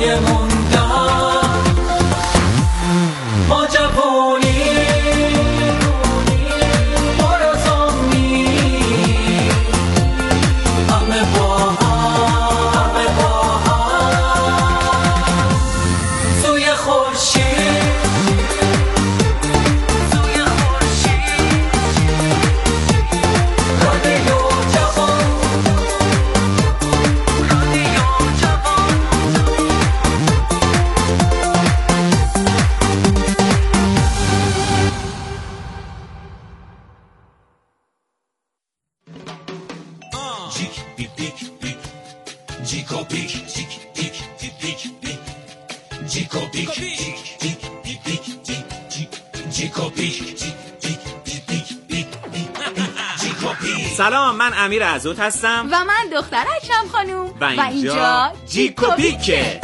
سلام، من امیر عزوت هستم و من دختر اکرم خانوم و اینجا جیکوپیکه.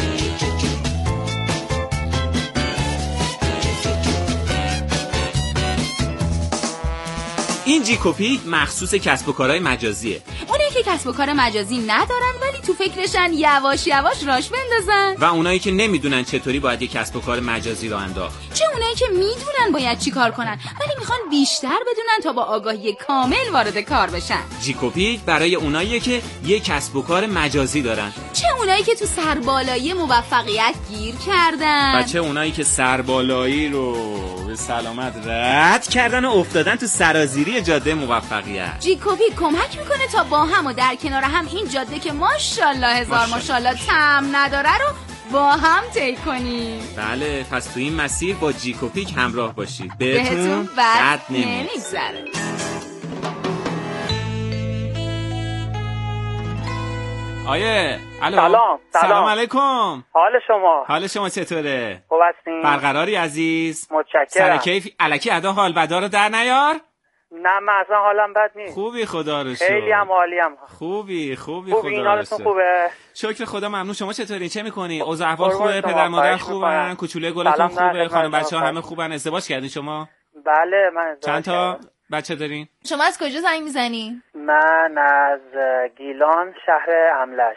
این جیکوپیک مخصوص کسب و کارهای مجازیه. اونایی که کسب و کار مجازی ندارن ولی تو فکرشن یواش یواش راش بندازن، و اونایی که نمیدونن چطوری باید یک کسب و کار مجازی رو انداخت. چه اونایی که میدونن باید چی کار کنن ولی میخوان بیشتر بدونن تا با آگاهی کامل وارد کار بشن. جیکوپیک برای اوناییه که یک کسب و کار مجازی دارن، چه اونایی که تو سربالایی موفقیت گیر کردن و چه اونایی که سربالایی رو به سلامت رد کردن و افتادن تو سرازیری جاده موفقیت. جیکوپیک کمک میکنه تا با هم و در کنار هم این جاده که ماشاءالله هزار ماشاءالله طعم نداره رو با هم طی کنیم. بله، پس تو این مسیر با جیکوپیک همراه باشید، بهتون بد نمیگذره. آیه الو. سلام علیکم. حال شما چطوره؟ خوب هستین؟ برقراری عزیز. متشکرم. سر کیف الکی ادا حال بدا رو در نیار. نه من اصلا حالم بد نیست. خوبی خدا رو شکر. خیلی هم عالیم. خوبی خدا رو شکر. خوبه؟ شکر خدا ممنون. شما چطورین؟ چه میکنین؟ اوضاع احوال خوبه؟ پدر مادر خوبن؟ کوچولوی گلتون خوبه؟ خانم بچه‌ها همه خوبن؟ ازدواج کردین شما؟ بله من ازدواج چند تا بچه دارین؟ شما از کجا زنگ میزنی؟ من از گیلان، شهر املش.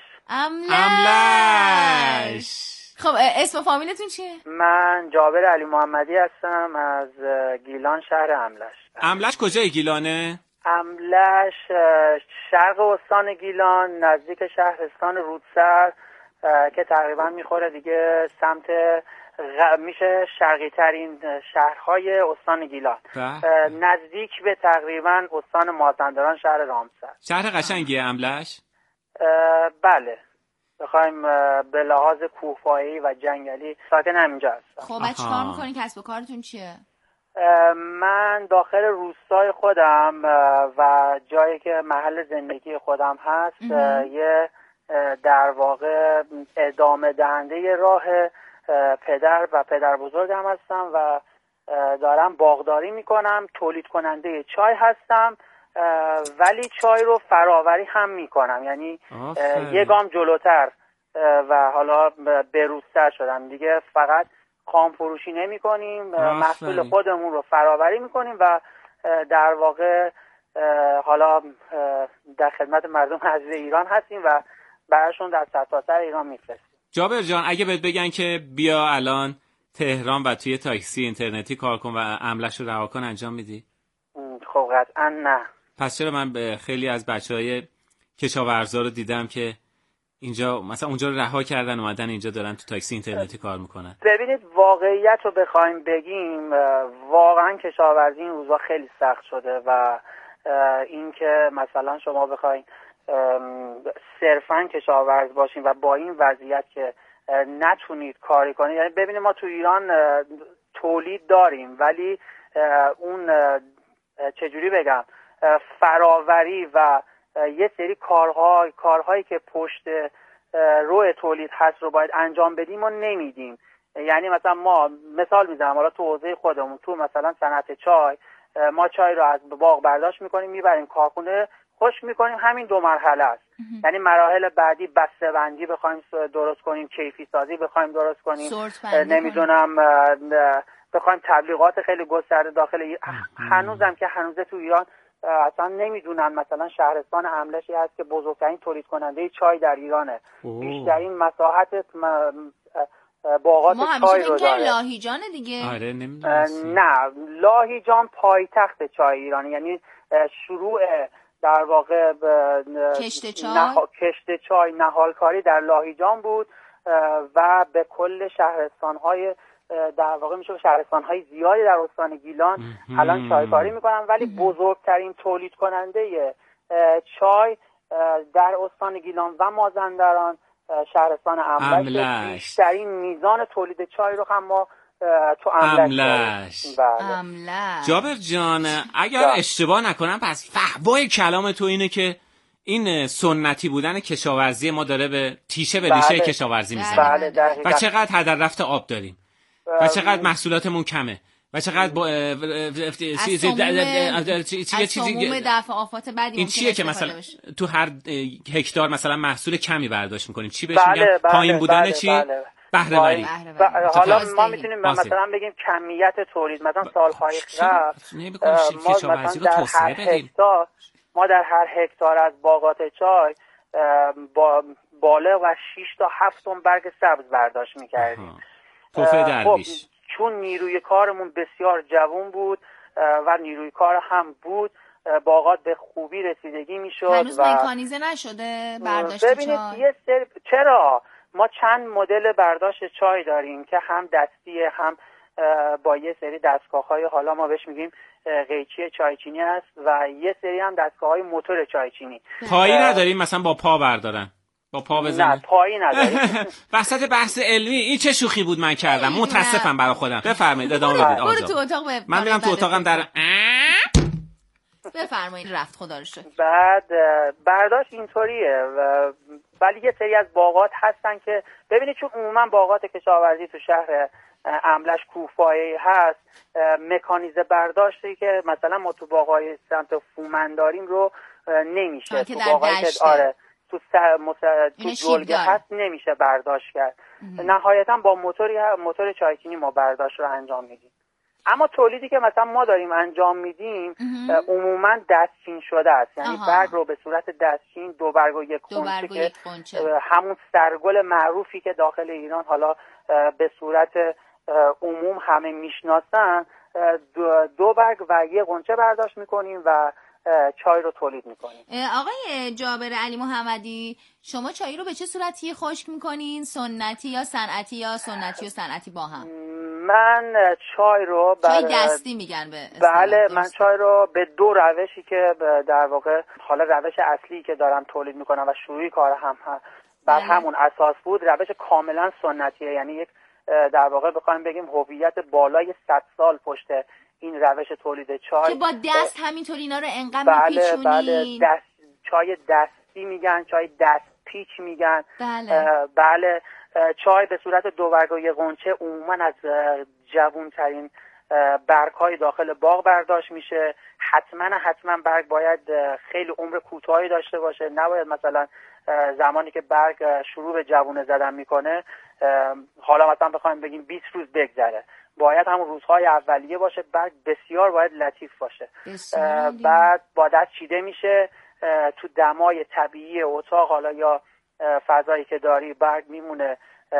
خب اسم فامیلتون چیه؟ من جابر علی محمدی هستم از گیلان، شهر املش. املش کجای گیلانه؟ املش شرق استان گیلان، نزدیک شهرستان رودسر که تقریبا میخوره دیگه سمت میشه شرقی ترین شهرهای استان گیلان، نزدیک به تقریبا استان مازندران، شهر رامسر. شهر قشنگیه املش؟ بله، بخوایم به لحاظ کوهپایه‌ای و جنگلی ساکن همینجا هستم. خب چه کار میکنی؟ کسب و کارتون چیه؟ من داخل روستای خودم و جایی که محل زندگی خودم هست یه در واقع ادامه دهنده راه پدر و پدر بزرگم هستم و دارم باغداری میکنم، تولید کننده چای هستم ولی چای رو فراوری هم میکنم، یعنی یه گام جلوتر و حالا بروزتر شدم دیگه. فقط خام فروشی نمی کنیم، محصول خودمون رو فراوری میکنیم و در واقع حالا در خدمت مردم عزیز ایران هستیم و براشون در سرتاسر ایران میفرستیم. جابر جان، اگه بهت بگن که بیا الان تهران و توی تاکسی اینترنتی کار کن و املش رو رها کن، انجام میدی؟ خب قطعا نه. پس چرا من به خیلی از بچهای کشاورزا رو دیدم که اینجا مثلا اونجا رو رها کردن اومدن اینجا دارن تو تاکسی اینترنتی کار میکنن. ببینید واقعیت رو بخوایم بگیم، واقعا کشاورزی این روزا خیلی سخت شده و این که مثلا شما بخواید صرفا کشاورز باشین و با این وضعیت که نتونید کاری کنید، یعنی ببینید ما تو ایران تولید داریم ولی اون چجوری بگم فراوری و یه سری کارهایی که پشت روی تولید هست رو باید انجام بدیم و نمیدیم. یعنی مثلا ما مثال میزنم، حالا تو حوزه خودمون تو مثلا صنعت چای، ما چای رو از باغ برداشت میکنیم میبریم کارخونه خشک میکنیم، همین 2 مرحله است. یعنی مراحل بعدی بسته بندی بخوایم درست کنیم، کیفی سازی بخوایم درست کنیم، نمیدونم بخوایم تبلیغات خیلی گسترده داخل هنوزم که هنوزه تو ایران اصلا نمیدونن مثلا شهرستان املشی هست که بزرگترین تولید کننده چای در ایرانه. بیشترین مساحت باغات چای رو داره. لاهیجان دیگه. آره نه، لاهیجان پایتخت چای ایرانی، یعنی شروع در واقع کشت چای نهالکاری در لاهیجان بود و به کل شهرستان‌های در واقع میشه شهرستان‌های زیادی در استان گیلان الان چایکاری میکنن، ولی بزرگترین تولید کننده چای در استان گیلان و مازندران شهرستان املش. بیشترین میزان تولید چای رو هم ما تو املش. جابر جان اگر اشتباه نکنم پس فحوای کلام تو اینه که این سنتی بودن کشاورزی ما داره به تیشه به ریشه کشاورزی میزنه. و چقدر هدر رفت آب داریم و چقدر محصولاتمون کمه و چقدر چیزی دفع آفات بدی این چیه که مثلا تو هر هکتار مثلا محصول کمی برداشت میکنیم؟ چی بهش میگن؟ پایین بودن چی؟ بهره وری. حالا ما میتونیم مثلا بگیم کمیت تولید. مثلا سالهای قبل ما در هر هکتار از باغات چای بالغ و 6 تا 7 تن برگ سبز برداشت میکردیم. درویش. چون نیروی کارمون بسیار جوان بود و نیروی کار هم بود، باغات به خوبی رسیدگی میشد. هنوز مکانیزه نشده برداشت چای؟ چرا؟ ما چند مدل برداشت چای داریم که هم دستیه هم با یه سری دستگاه‌های حالا ما بهش میگیم قیچی چایچینی هست و یه سری هم دستگاه‌های موتور چایچینی. پایی نداریم مثلا با پا بردارن؟ با پا بزنیم؟ نه پایی نداریم. وسط بحث علمی این چه شوخی بود من کردم، متاسفم برای خودم. بفرمایید ادامه بدید آقا. برو تو اتاق من میرم تو اتاقم در بفرمایید. رفت خدا رو شکر. بعد برداشت اینطوریه ولی یه سری از باغات هستن که ببینید چون عموما باغات کشاورزی تو شهر املش کوفایی هست، مکانیزه برداشتی که مثلا ما تو باغای سمت فومن داریم رو نمیشه. تو باغایی که تو جلگه هست نمیشه برداشت کرد. نهایتا با موتور چایچینی ما برداشت رو انجام میدیم. اما تولیدی که مثلا ما داریم انجام میدیم عموما دستچین شده است، یعنی برگ رو به صورت دستچین، 2 برگ و 1 خونچه که همون سرگل معروفی که داخل ایران حالا به صورت عموم همه میشناسن، 2 برگ و 1 غنچه برداشت میکنیم و چای رو تولید میکنیم. آقای جابر علی محمدی، شما چای رو به چه صورتی خشک میکنین؟ سنتی یا صنعتی یا سنتی و صنعتی با هم؟ من چای رو چای دستی میگن به بله، من چای رو به 2 روشی که در واقع حالا روش اصلی که دارم تولید میکنم و شروعی کار هم بر همون اساس بود، روش کاملا سنتیه. یعنی یک در واقع بخوایم بگیم هویت بالای 100 سال پشت این روش تولید چای که با دست همینطور اینا رو انقدر میپیچونین. بله چای دستی میگن، چای دست پیچ میگن. بله چای به صورت 2 برگ و 1 غنچه عموما از جوانترین برگ‌های داخل باغ برداشت میشه. حتما برگ باید خیلی عمر کوتاهی داشته باشه، نباید مثلا زمانی که برگ شروع به جوونه زدن میکنه حالا مثلا بخوایم بگیم 20 روز بگذره، باید همون روزهای اولیه باشه. برگ بسیار باید لطیف باشه. بعد با دست چیده میشه تو دمای طبیعی اتاق حالا یا فضایی که داری، برگ میمونه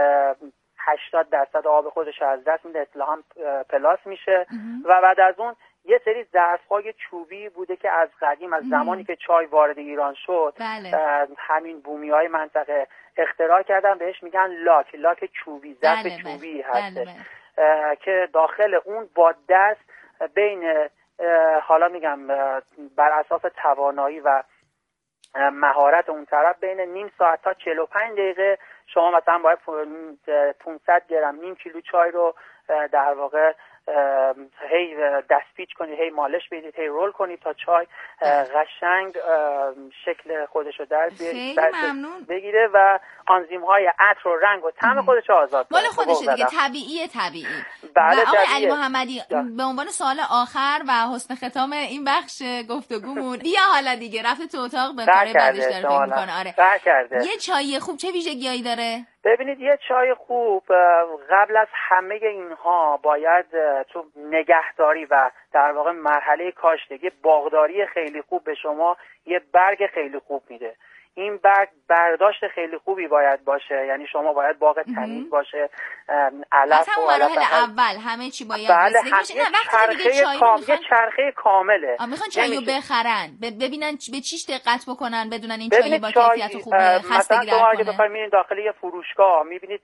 80% آب خودش از دست میده، اصطلاحاً پلاس میشه. و بعد از اون یه سری ظرف‌های چوبی بوده که از قدیم از زمانی که چای وارد ایران شد همین بومی‌های منطقه اختراع کردن، بهش میگن لاک چوبی، ظرف چوبی هستش که داخل اون با دست بین حالا میگم بر اساس توانایی و مهارت اون طرف بین نیم ساعت تا 45 دقیقه شما مثلا باید 500 گرم، نیم کیلو چای رو در واقع هی دست پیچ کنید، هی مالش بدید، هی رول کنید تا چای قشنگ شکل خودش رو در بگیره و آنزیم های عطر و رنگ و طعم خودش رو آزاد کنه. مال خودشه دیگه، طبیعی. بله آقای علی محمدی به عنوان سوال آخر و حسن ختام این بخش گفتگومون بیا حالا دیگه رفته تو اتاق به کار بعدش داره فکر میکنه. آره یه چای خوب چه ویژگیایی داره؟ ببینید یه چای خوب قبل از همه اینها باید تو نگهداری و در واقع مرحله کاشتگی باغداری خیلی خوب به شما یه برگ خیلی خوب میده. این برگ برداشت خیلی خوبی باید باشه، یعنی شما باید باغ تمیز باشه، علف و مراحل اول همه چی باید رسیدگی باشه. نه وقتی دیگه چای یه چرخه کامله. میخوان چایو بخرن ببینن به چیش دقت بکنن بدونن این چای با کیفیت خوبه خستگی مثلا شما اگه بخواید میرین داخل یه فروشگاه میبینید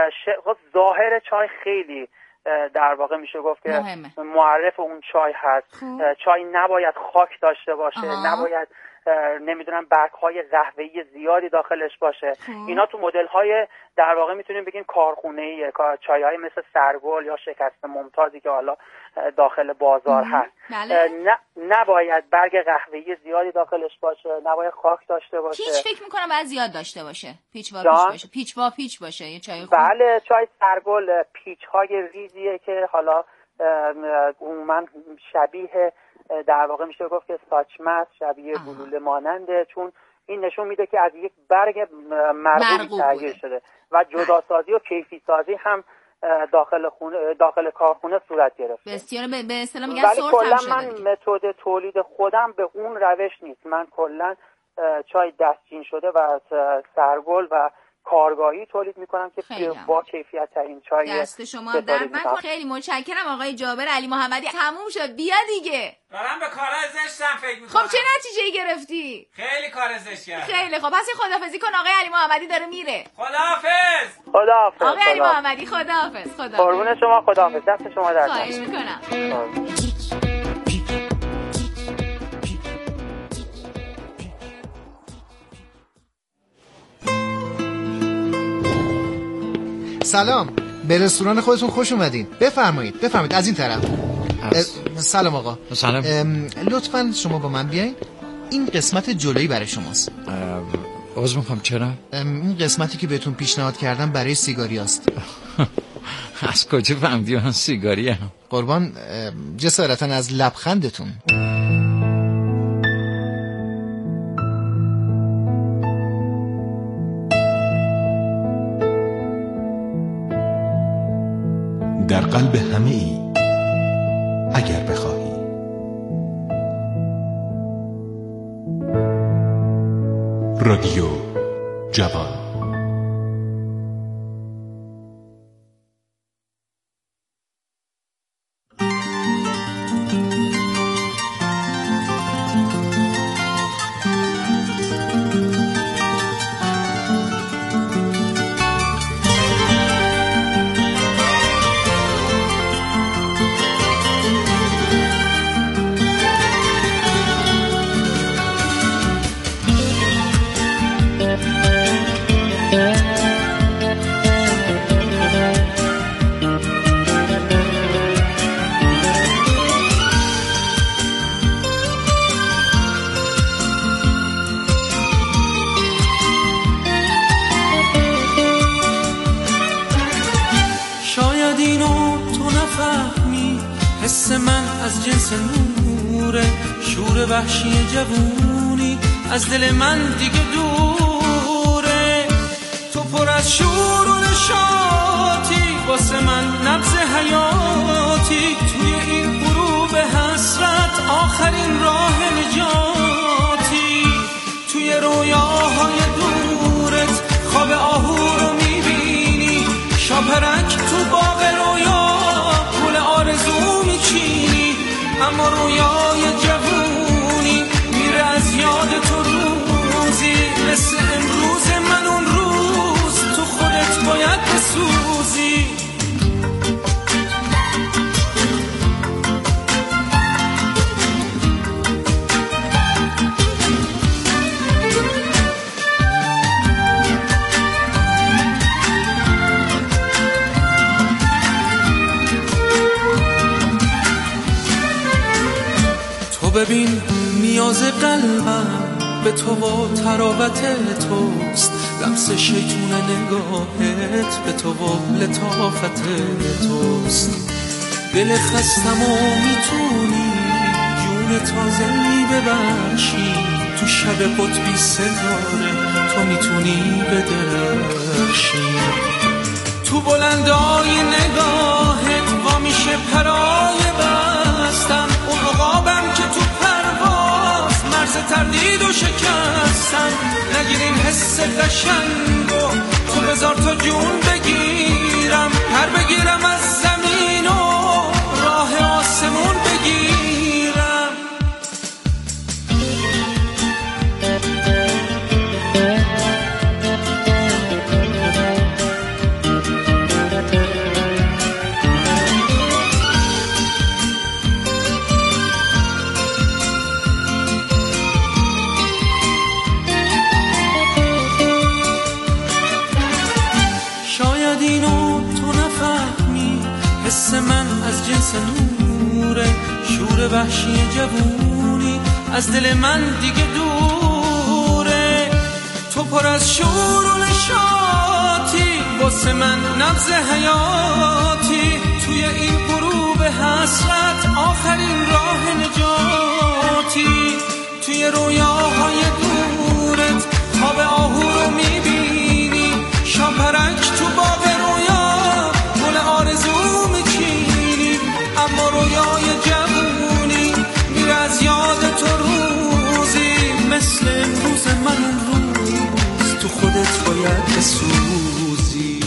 ظاهر چای خیلی در واقع میشه گفت که معرف اون چای هست. چای نباید خاک داشته باشه، نباید نمیدونم برگ‌های قهوه‌ای زیادی داخلش باشه. اینا تو مدل‌های در واقع میتونیم بگیم کارخونه‌ای، چای‌های مثل سرگل یا شکست ممتازی که حالا داخل بازار هست. نباید برگ قهوه‌ای زیادی داخلش باشه، نباید خاک داشته باشه. پیچ فکر می‌کنم باید زیاد داشته باشه. پیچ باشه یه چای خوب. بله چای سرگل پیچ‌های ریزیه که حالا عموماً شبیه در واقع میشه گفت که ساچمه شبیه گلوله ماننده، چون این نشون میده که از یک برگ مرغوبی تهیه شده و جداسازی و کیفی سازی هم داخل کارخونه صورت گرفته. بسیار به اصطلاح میگن سورت هم شده. من متد تولید خودم به اون روش نیست. من کلا چای دستچین شده و سرگل و کارگاهی تولید میکنم که با کیفیت ترین چای دست شما درد نکنه. خیلی متشکرم آقای جابر علی محمدی. تموم شد بیا دیگه. دارم به کارهای زشتم فکر میکنم. خب چه نتیجه‌ای گرفتی؟ خیلی کار زشت کردم. خیلی خب پس خداحافظی کن آقای علی محمدی داره میره. خداحافظ. آقای علی محمدی خداحافظ. قربون شما خداحافظ. دست شما درد نکنه. خواهش میکنم. سلام، به رستوران خودتون خوش اومدین. بفرمایید از این طرف. سلام آقا. سلام. لطفاً شما با من بیاین. این قسمت جلویی برای شماست. عذر میخوام چرا؟ این قسمتی که بهتون پیشنهاد کردم برای سیگاری است. از کجا فهمیدی من سیگاری هم؟ قربان جسارتاً از لبخندتون. در قلب همه ای اگر بخواهی. رادیو جوان. حس من از جنس نوره، شور وحشی جوونی از دل من دیگه دوره. تو پر از شور و نشاطی، واسه من نبض حیاتی، توی این غروب حسرت آخرین راه نجاتی. توی رویاهای دورت خواب آهو رو میبینی، شاپرک تو باغ رویا گل آرزو میچینی. اما رویای جوونی میره از یاد تو روزی، مثل امروز من اون روز تو خودت باید بسوزی. ببین نیاز قلبم به تو و تراوت توست، لمس شیطون نگاهت به تو و لطافت توست. دل خستمو میتونی جون تازه‌ای ببخشی، تو شب قطبی ستاره تو میتونی بدرخشی. تو بلندای نگاهت وا میشه پرای بستم، اون عقابم که تو پرواز مرز تردیدو شکستم. نگیر این حس قشنگو تو بذار تا جون بگیرم، پر بگیرم از زمین و راه آسمون بگیرم. شاید اینو تو نفهمی، حس من از جنس نوره، شور وحشی جوونی از دل من دیگه دوره. تو پر از شور و نشاطی، واسه من نبض حیاتی، توی این غروب حسرت آخرین راه نجاتی. توی رویاهای دورت خواب آهو رو میبینی، شاپرک تو باغ رویا گل آرزو میچینی. اما رویای جوونی میره از یاد تو روزی، مثل امروز من اون روز تو خودت باید بسوزی.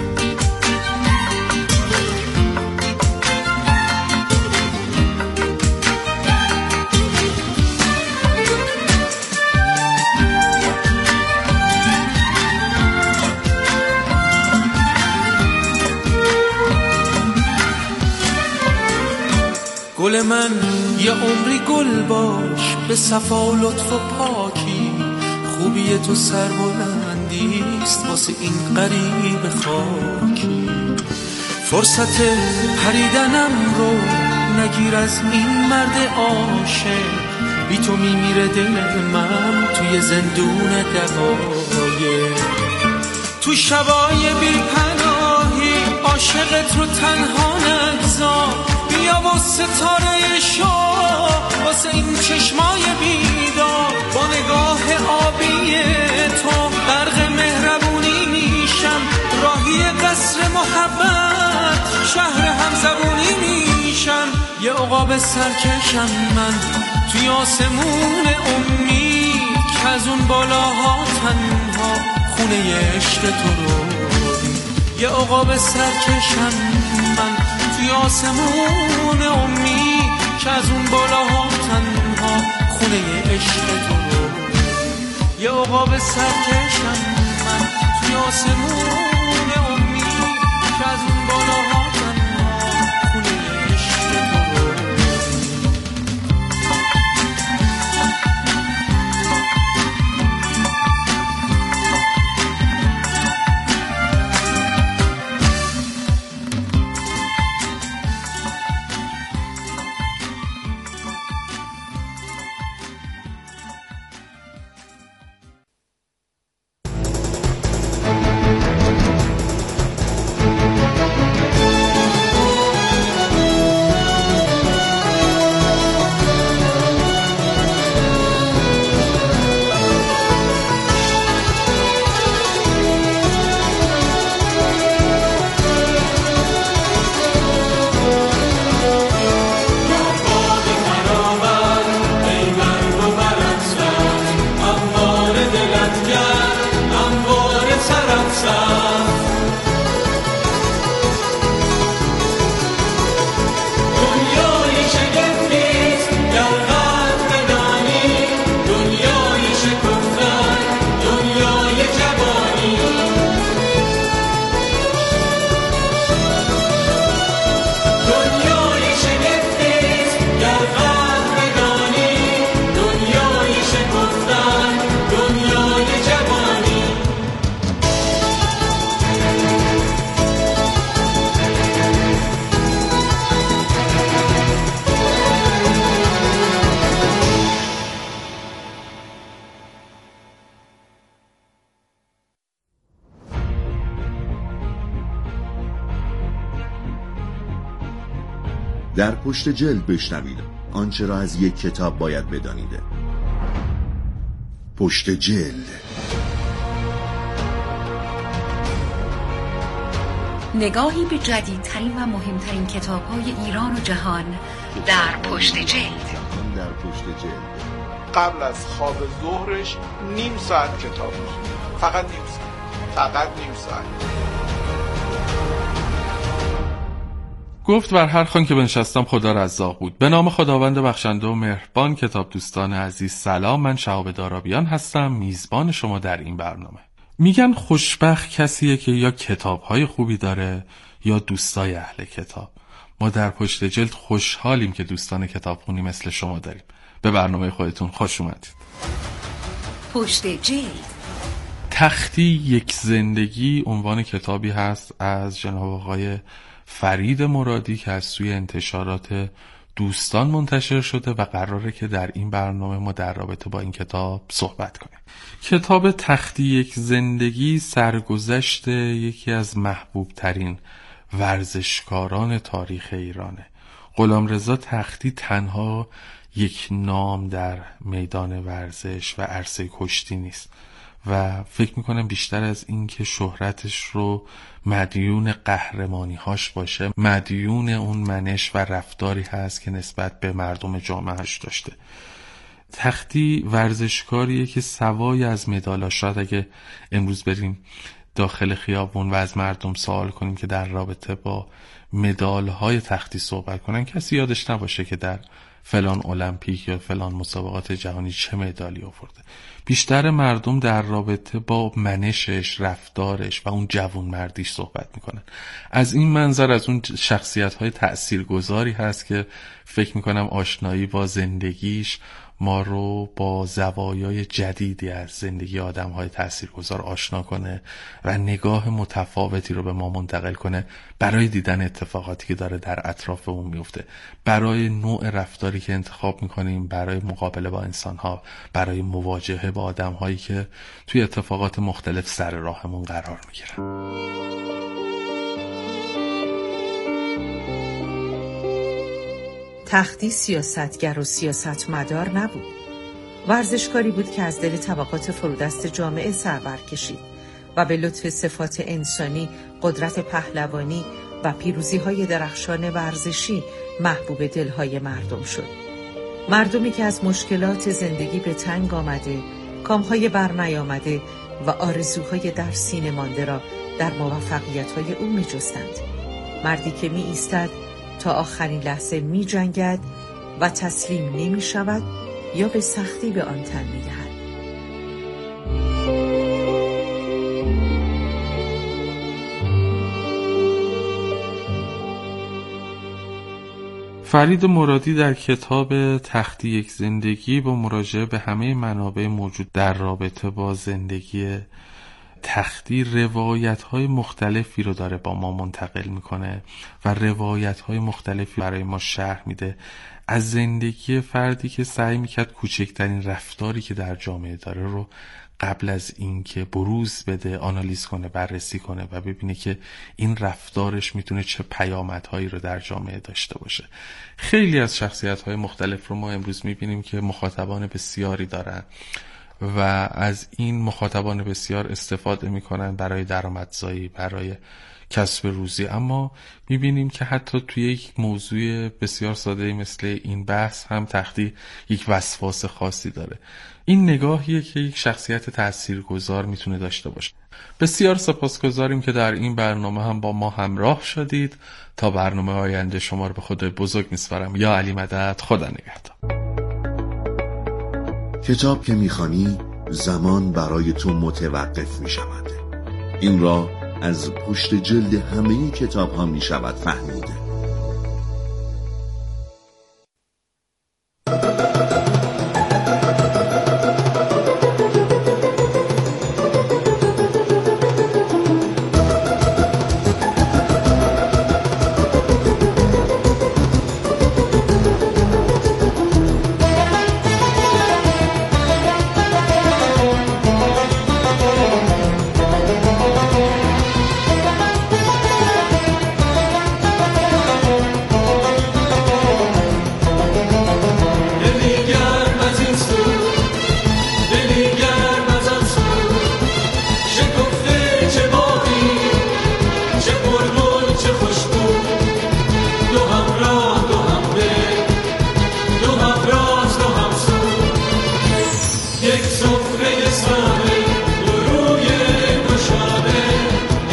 گل من یه عمری گل باش، به صفا و لطف و پاکی، خوبی تو سربلندیست واسه این غریب خاکی. فرصت پریدنم رو نگیر از این مرد عاشق، بی تو میمیره دل من توی زندون دقایق. تو شبای بی پناهی عاشقت رو تنها نگذار، بیا و ستاره شو واسه این چشمای بیدار. با نگاه آبی تو غرق مهربونی میشم، راهی قصر محبت شهر همزبونی میشم. یه عقاب سرکشم من توی آسمون امید، که از اون بالاها تنها خونه عشق تو رو. یه عقاب سرکشم من توی آسمون امید، که از اون بالاها تنها خونه عشق تو رو. یه عقاب سرکشم من توی آسمون امید، که از اون بالاها تنها خونه عشق تو رو. در پشت جلد بشنوید آنچه را از یک کتاب باید بدانید. پشت جلد. نگاهی به جدیدترین و مهمترین کتاب‌های ایران و جهان در پشت جلد. قبل از خواب ظهرش نیم ساعت کتاب می‌خونه. فقط نیم ساعت. گفت بر هر خوان که بنشستم خدا رزاق بود. به نام خداوند بخشنده و مهربان. کتاب دوستان عزیز سلام، من شهاب دارابیان هستم، میزبان شما در این برنامه. میگن خوشبخت کسیه که یا کتاب‌های خوبی داره یا دوستای اهل کتاب. ما در پشت جلد خوشحالیم که دوستان کتابخونی مثل شما داریم. به برنامه خودتون خوش اومدید. پشت جلد. تختی یک زندگی عنوان کتابی هست از جناب آقای فرید مرادی که از سوی انتشارات دوستان منتشر شده و قراره که در این برنامه ما در رابطه با این کتاب صحبت کنیم. کتاب تختی یک زندگی سرگذشت یکی از محبوب ترین ورزشکاران تاریخ ایرانه. غلامرضا تختی تنها یک نام در میدان ورزش و عرصه کشتی نیست و فکر میکنم بیشتر از این که شهرتش رو مدیون قهرمانی‌هاش باشه، مدیون اون منش و رفتاری هست که نسبت به مردم جامعهش داشته. تختی ورزشکاریه که سوای از مدالاش، شاید اگه امروز بریم داخل خیابون و از مردم سوال کنیم که در رابطه با مدال‌های تختی صحبت کنن، کسی یادش نباشه که در فلان المپیک یا فلان مسابقات جهانی چه مدالی آورده. بیشتر مردم در رابطه با منشش، رفتارش و اون جوانمردیش صحبت میکنن. از این منظر از اون شخصیت‌های تأثیرگذاری هست که فکر میکنم آشنایی با زندگیش ما رو با زوایای جدیدی از زندگی آدم‌های تأثیرگذار آشنا کنه و نگاه متفاوتی رو به ما منتقل کنه برای دیدن اتفاقاتی که داره در اطرافمون میفته، برای نوع رفتاری که انتخاب میکنیم، برای مقابله با انسان‌ها، برای مواجهه با آدم‌هایی که توی اتفاقات مختلف سر راهمون قرار میگیرن. تختی سیاستگر و سیاستمدار نبود. ورزشکاری بود که از دل طبقات فرودست جامعه سر برکشید و به لطف صفات انسانی، قدرت پهلوانی و پیروزی‌های درخشان ورزشی محبوب دل‌های مردم شد. مردمی که از مشکلات زندگی به تنگ آمده، کام‌های برنیامده و آرزوهای در سینه مانده را در موفقیت‌های او می‌جستند. مردی که می‌ایستد تا آخرین لحظه می جنگد و تسلیم نمی شود یا به سختی به آن تن می دهد. فرید مرادی در کتاب تختی یک زندگی با مراجعه به همه منابع موجود در رابطه با زندگی تختی روایت‌های مختلفی رو داره با ما منتقل میکنه و روایت‌های مختلفی برای ما شرح میده از زندگی فردی که سعی میکرد کوچکترین رفتاری که در جامعه داره رو قبل از این که بروز بده آنالیز کنه، بررسی کنه و ببینه که این رفتارش میتونه چه پیامدهایی رو در جامعه داشته باشه. خیلی از شخصیت‌های مختلف رو ما امروز میبینیم که مخاطبان بسیاری دارن و از این مخاطبان بسیار استفاده میکنن برای درآمدزایی، برای کسب روزی، اما میبینیم که حتی توی یک موضوع بسیار ساده مثل این بحث هم تختی یک وسواس خاصی داره. این نگاهیه که یک شخصیت تاثیرگذار میتونه داشته باشه. بسیار سپاسگزاریم که در این برنامه هم با ما همراه شدید. تا برنامه آینده شما رو به خدای بزرگ میسپارم. یا علی مدد، خدا نگهدار. کتاب که میخوانی زمان برای تو متوقف میشود. این را از پشت جلد همه کتاب ها میشود فهمید.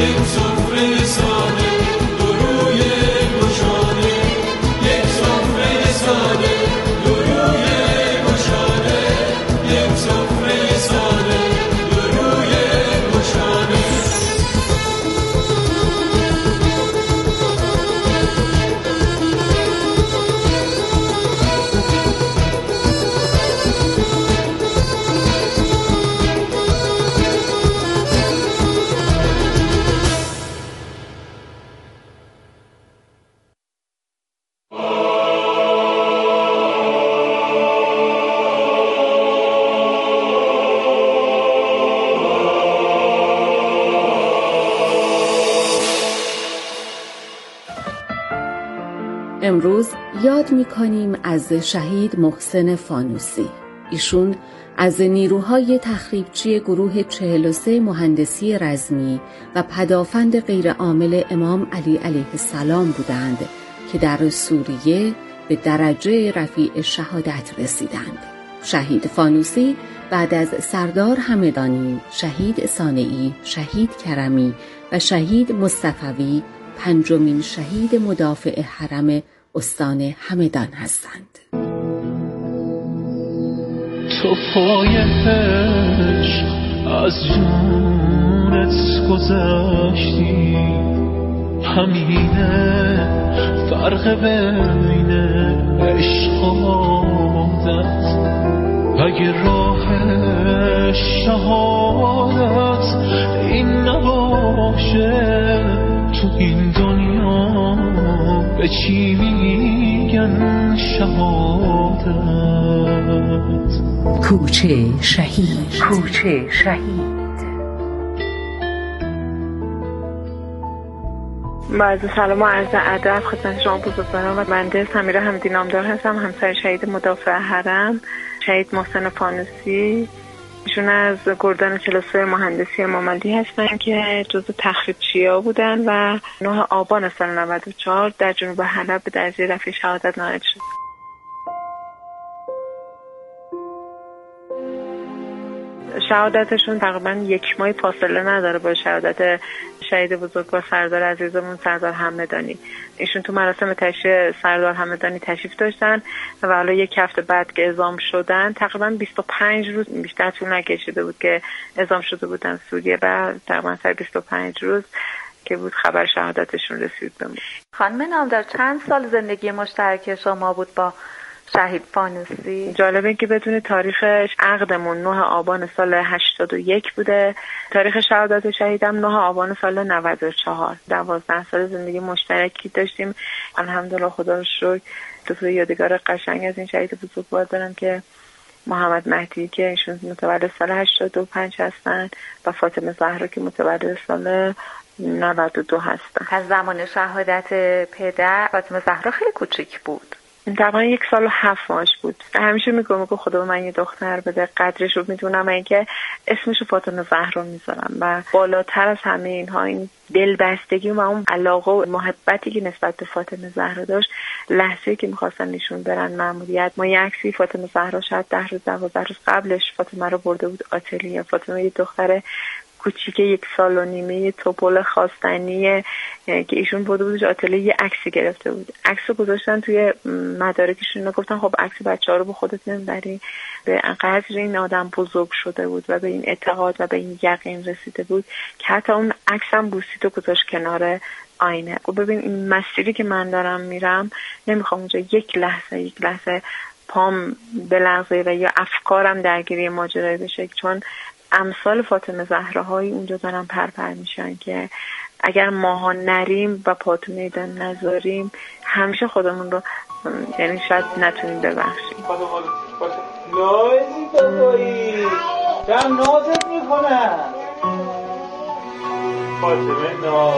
یک سفره ساده دو روی گشاده، یک سفره ساده دو روی گشاده، یک سفره ساده دو روی گشاده. امروز یاد می‌کنیم از شهید محسن فانوسی. ایشون از نیروهای تخریبچی گروه 43 مهندسی رزمی و پدافند غیرعامل امام علی علیه السلام بودند که در سوریه به درجه رفیع شهادت رسیدند. شهید فانوسی بعد از سردار همدانی، شهید صانعی، شهید کرمی و شهید مصطفوی پنجمین شهید مدافع حرم استان همدان هستند. تو پای عشق از جونت گذشتی، همینه فرق بین عشق و عادت. اگه راه شهادت این نباشه، تو این دنیا به چی میگن شهادت؟ کوچه شهید، کوچه شهید. با سلام و عرض ادب خدمت شما بزرگواران و بنده سمیرا حمیدی نامدار هستم، همسر شهید مدافع حرم شهید محسن فانوسی. ایشون از گردان 43 مهندسی امام علی هستن که جزو تخریبچی‌ها بودن و 9 آبان سال 94 در جنوب حلب به درجه رفیع شهادت نائل شد. شهادتشون تقریبا 1 ماه فاصله نداره با شهادت شهید بزرگوار سردار عزیزمون سردار همدانی. ایشون تو مراسم تشییع سردار همدانی تشریف داشتن و حالا 1 هفته بعد که اعزام شدن، تقریبا 25 روز بیشتر طول نکشیده بود که اعزام شده بودن سوریه و تقریبا سر 25 روز که بود خبر شهادتشون رسید به ما. خانم نامدار چند سال زندگی مشترک شما بود با شهید فانوسی؟ جالبه که بدون تاریخ عقدمون 9 آبان سال 81 بوده، تاریخ شهادت شهیدم 9 آبان سال 94. 12 سال زندگی مشترکی داشتیم. الحمدلله خدا رو شکر. دو یادگار قشنگ از این شهید بزرگوار دارم که محمد مهدی که ایشون متولد سال 85 هستن و فاطمه زهرا که متولد سال 92 هستن. از زمان شهادت پدر فاطمه زهرا خیلی کوچیک بود. تقریبا 1 سال و 7 ماهش بود. همیشه میگم خدا به من یه دختر بده، قدرش رو میدونم، اینکه اسمشو فاطمه زهرا میذارم و بالاتر از همه اینها این دلبستگی و اون علاقه و محبتی که نسبت به فاطمه زهرا داشت. لحظه‌ای که می‌خواستن نشون برن مأموریت، ما یه عکسی فاطمه زهرا شاید 10 روز 12 روز قبلش فاطمه رو برده بود آتلیه. فاطمه یه دختر کوچیک 1 سال و نیمه توپل خواستنیه که ایشون برده بودش آتلیه، یه عکسی گرفته بود. عکسو گذاشتن توی مدارکشون، گفتن خب عکس بچه‌ها رو به خودت نمیبری. به قدر این آدم بزرگ شده بود و به این اعتقاد و به این یقین رسیده بود که حتی اون عکسم بوسید و گذاشت کنار آینه. خب ببین این مسیری که من دارم میرم، نمیخوام اونجا یک لحظه پام بلغزه و یا افکارم درگیری ماجرایی بشه، چون امثال فاطمه زهراهایی اونجا دارن پرپر میشن که اگر ماها نریم و پاتون میدن نذاریم همیشه خودمون رو یعنی شاید نتونیم ببخشیم. نازی بابایی دم نازت میکنم فاطمه ناز